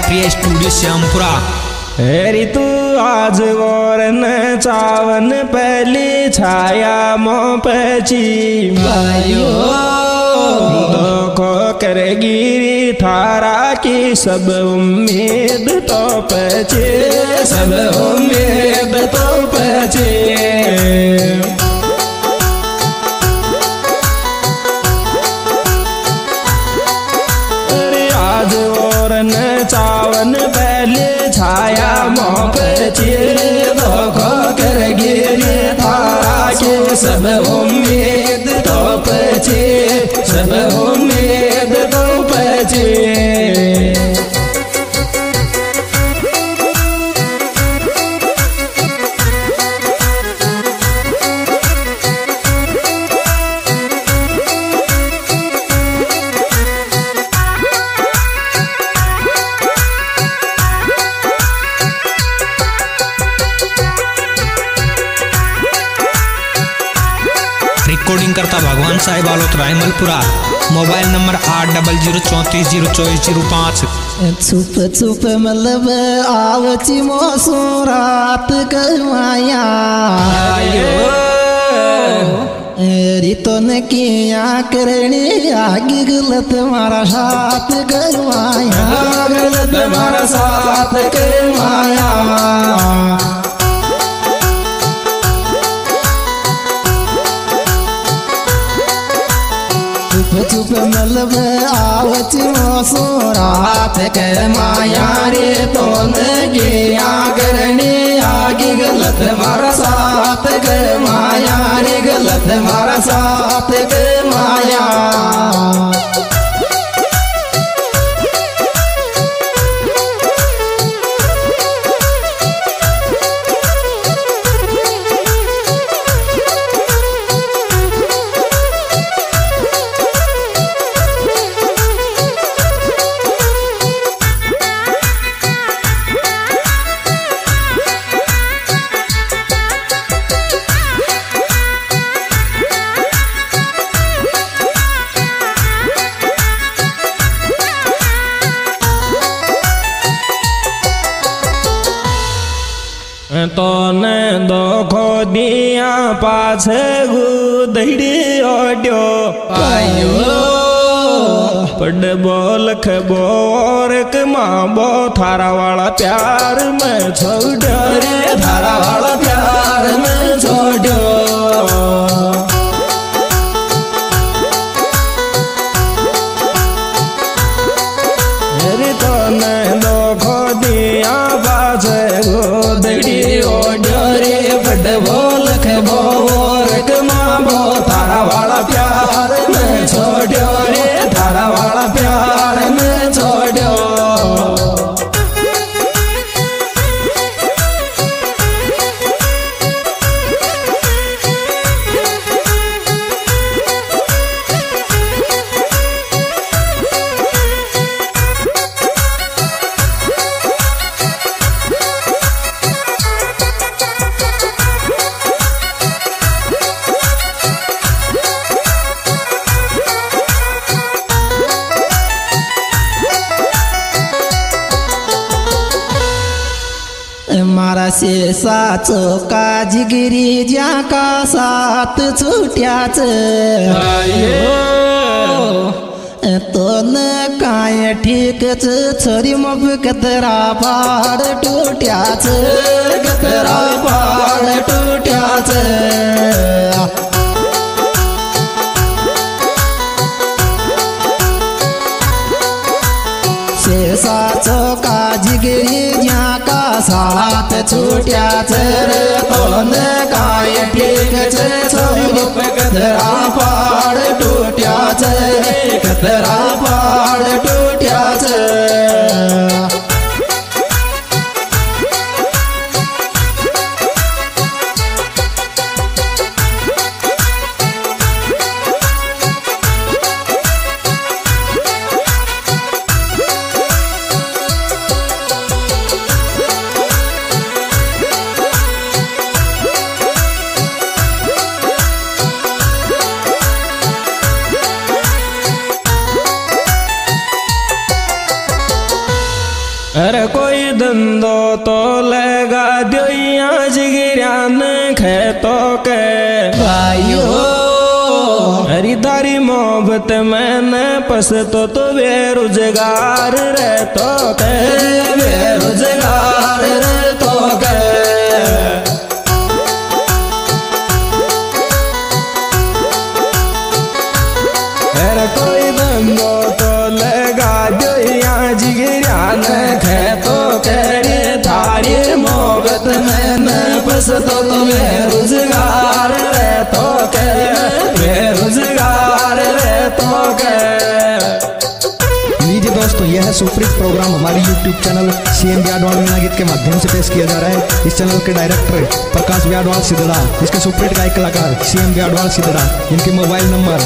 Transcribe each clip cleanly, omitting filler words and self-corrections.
प्रिय स्टूडियो श्यामपुरा। ऋतु आज और न चावन पहली छाया मों पची भाइयो दुखो कर गिरी थारा की सब उम्मीद तो पचे, सब उम्मीद तो पचे। आज और न चावन पहले छाया मों पची दुखो कर गिरी थारा की सब उम्मीद तो पचे, सब उम्मीद तो पचे। रिकॉर्डिंग करता भगवान साहिब आलोत रायमलपुरा। Mobile number 8034044005। छुप छुप मतलब आवची मोसू रात कमाया रितो ने किया करनी आगे गलत मारा साथ करवाया, गलत मारा साथ करवाया। छुप छुप मतलब आवच मोसो रात के माया रे तो न गया करने आगे गलत मारा साथ के माया रे गलत मारा साथ के माया। तो न दुखो दिया पाछे गुदड़ी ओड्यो पड़ बोल खबोर माँ बो थारा वाला प्यार में छोड़ो रे, थारा वाला प्यार में छोड़ो। मेरी तो न दुखो दिया पाछे गुदड़ी ओड्यो रे पड़ बोल खबोर माँ बो थारा वाला प्यार में छोड़ो रे, थारा वाला प्यार में छोड़ो। मारा से साचो का जिगरी ज्या का साथ छुट्याच तो न काय ठीक छोरी मब कतरा पाड़ टूट्याच, कतरा पाड़ टूट्याच। साचो का जिगरी ज्या का साथ छूट्याच तो न काय ठीक छोरी कतरा पाड़ टूट्याच, कतरा पाड़ टूट्याच। अरे कोई धंधो तो लगा दिया जिगरान खेतों के भाइयों हरी तारी मोहब्बत मैंने पसतो तो बेरोजगार रहतो के बेरोजगार रहतो के अरे कोई धंधो तो लगा दिया जिगरान खेतों के थारी मोहब्बत मैंने पसतो तो बेरोजगार रहतो के बेरोजगार रहतो के। लीजिए दोस्तों, यह है सुप्रीत प्रोग्राम हमारे YouTube चैनल CM व्याडवाल मीना गीत के माध्यम से पेश किया जा रहा है। इस चैनल के डायरेक्टर प्रकाश व्याडवाल सिद्धड़ा, इसके सुप्रीत गायक कलाकार CM व्याडवाल सिद्धड़ा, इनके मोबाइल नंबर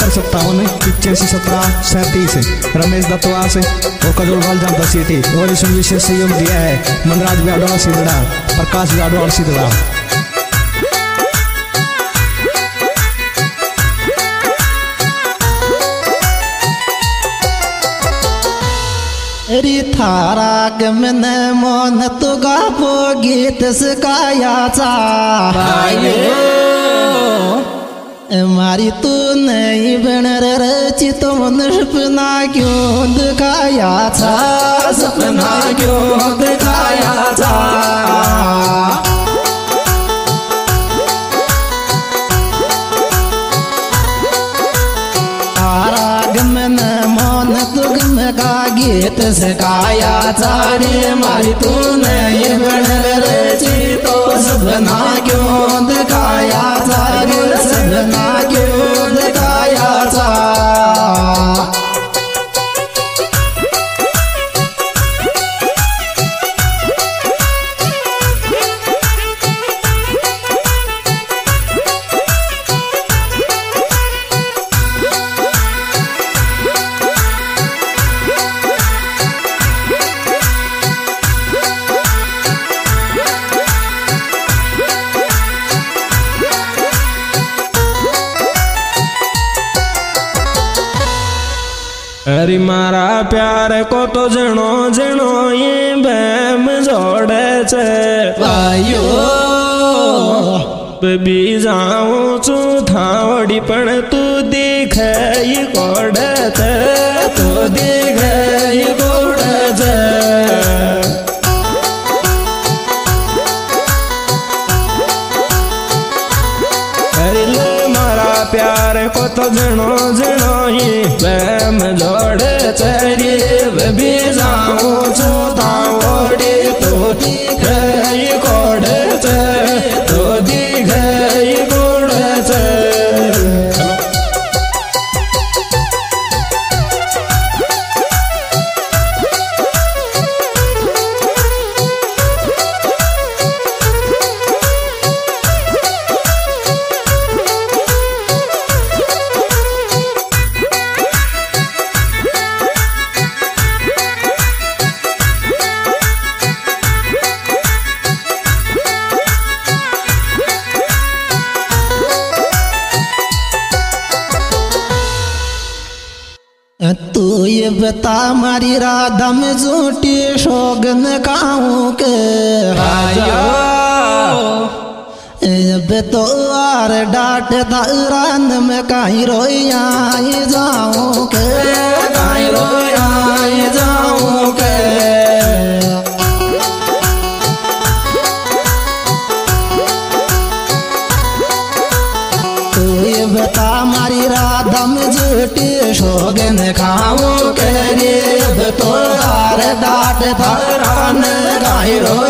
7357 रमेश दत्तवास और कजोलवाल जामदा सिटी। और इसमें विशेष सहयोग दिया है मनराज व्याडवाल सिद्धड़ा, प्रकाश व्याडवाल सिद्धड़ा। री थारा गमन मोन तो गापो गीत सकायाचा मारी तू नहीं बनर रची तो मन सपना क्यों दिखायाचा सपना क्यों दिखायाचा गमन मोन तुगम का गीत सकाया चारे मारी तू नहीं बनर रची तो सपना क्यों दिखाया चारे सपना क्यों दिखाया चा। अरे मारा प्यार को तो जनो जनो ये बैम जोड़े छे भाइयों बी जाऊं चू थावड़ी पण तू देखे ये कोड़े छे तू देखे ये कोड़े छे प्यार को तो जनो जनो ही बैम जोड़े चरी भी जाऊं चौथा ओड़ी तो दिखाई कोड़े चे तो दिखाई कोड़े चे। तू ये बता मारी राधा में झूठी शोगन खाऊं के अब तो आर डाट दारान में कहीं रोया जाऊं के कहीं रोया जाऊं के। तू ये बता मारी राधा में झूठी शोगन खाऊं के अब तो आर डाट दारान कहीं रोया